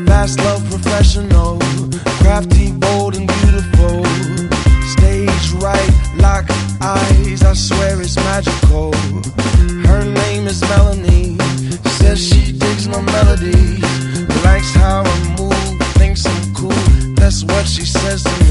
Fast love professional, crafty, bold and beautiful. Stage right, lock eyes, I swear it's magical. Her name is Melanie, says she digs my melodies, likes how I move, thinks I'm cool, that's what she says to me.